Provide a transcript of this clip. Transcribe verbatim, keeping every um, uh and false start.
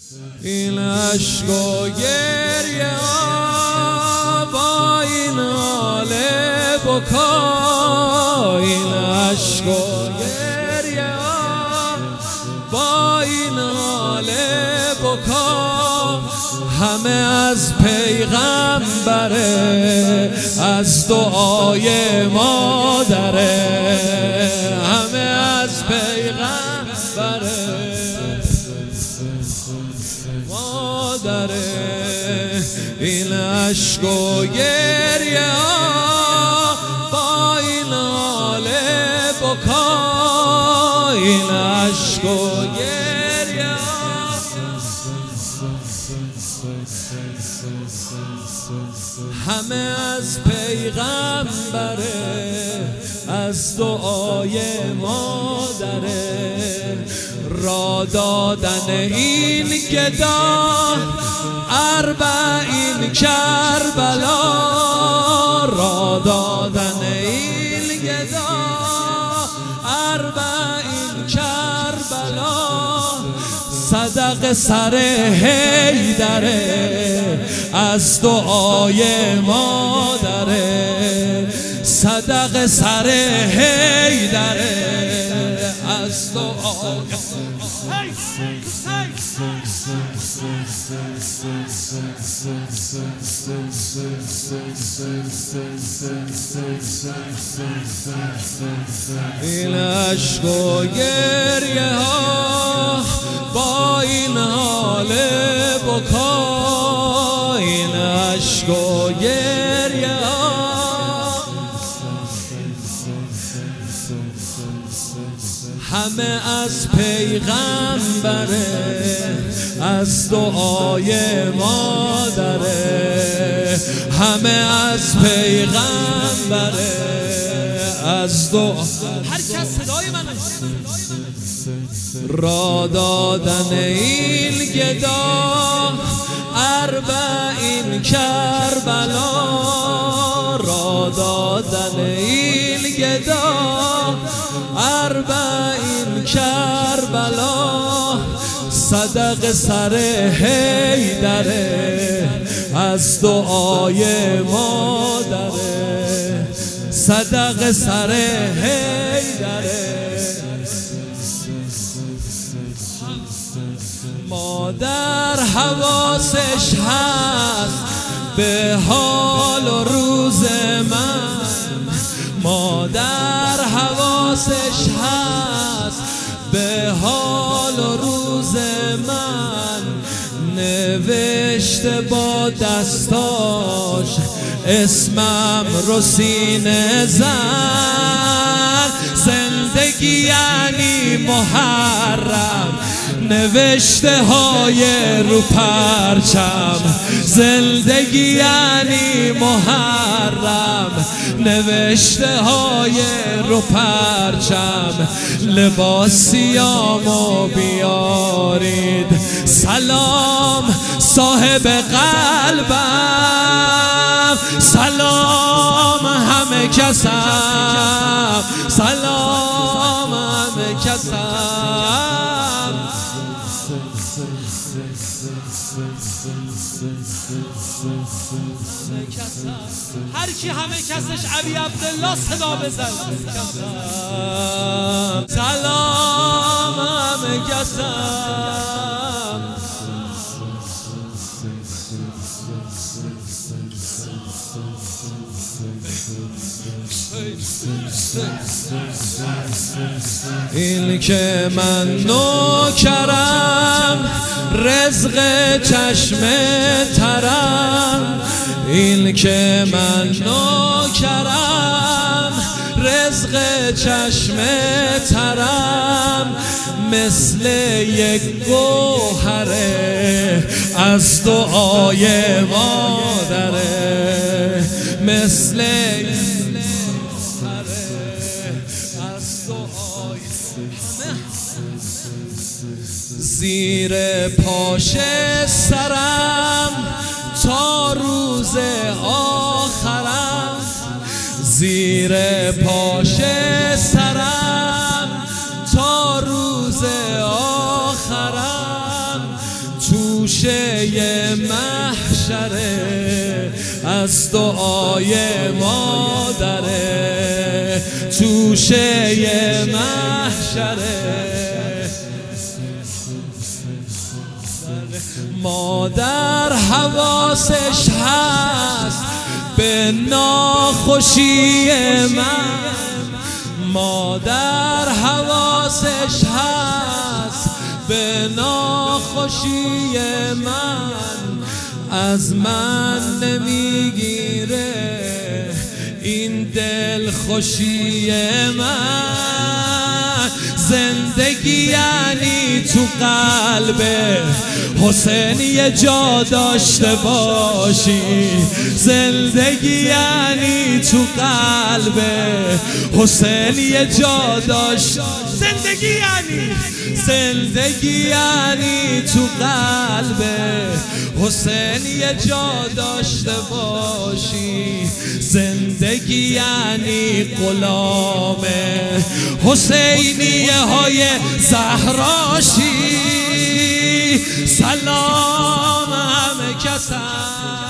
این عشق و گریه ها با این حال بکا، این عشق و گریه ها با این حال بکا، همه از پیغمبره، از دعای مادره، همه از پیغمبره مادره. این عشق و گریه ها با این حال بکا، این عشق و گریه ها همه از پیغمبره، از دعای مادره. را دادن این گدا اربعین کربلا، را دادن این گدا اربعین کربلا، صدق سر حیدره، از دعای مادره، صدق سر حیدره، از دعای این عشق و گریه ها با این حال بکا، این عشق و گریه ها همه از پیغمبره، از دعای مادره، همه از پیغمبره، از دعا. هر کس صدای من را دادن این گدا اربعین کربلا، را دادن این گدا اربعین کربلا، صدق سر حیدره، از دعای مادره، صدق سر حیدره. مادر حواسش هست به حال و روز من، مادر حواسش هست به حال و روز من، نوشته با دستاش اسمم رو سینه زن، زندگی یعنی محرم، نوشته های رو پرچم، زندگی یعنی محرم، نوشته های رو پرچم، لباسیامو بیارید سلام صاحب قلبم، سلام همه کسم، سلام همه کسم. هر کی همه کسش علی عبدالله صدا بزن، سلام همه کسم. این که من نوکرم رزق چشم ترم، این که من نوکرم رزق چشم ترم، مثل یک گوهره از دعای مادره، مثل زیر پاش سرم تا روز آخرم، زیر پاش سرم تا روز آخرم، تو گوشه محشره از دعای مادره، توشه محشره مادر حواسش هست به ناخوشی من، مادر حواسش هست به ناخوشی من، از من نمیگیره این دل خوشی من. زندگی یعنی تو قلب حسین یه جا داشته باشی، زندگی یعنی تو قلب حسین یه جا داشت، زندگی یعنی زندگی یعنی تو قلب حسین یه جا داشته باشی، زندگی یعنی غلام حسینیه های زهراشی. سلام همه کسم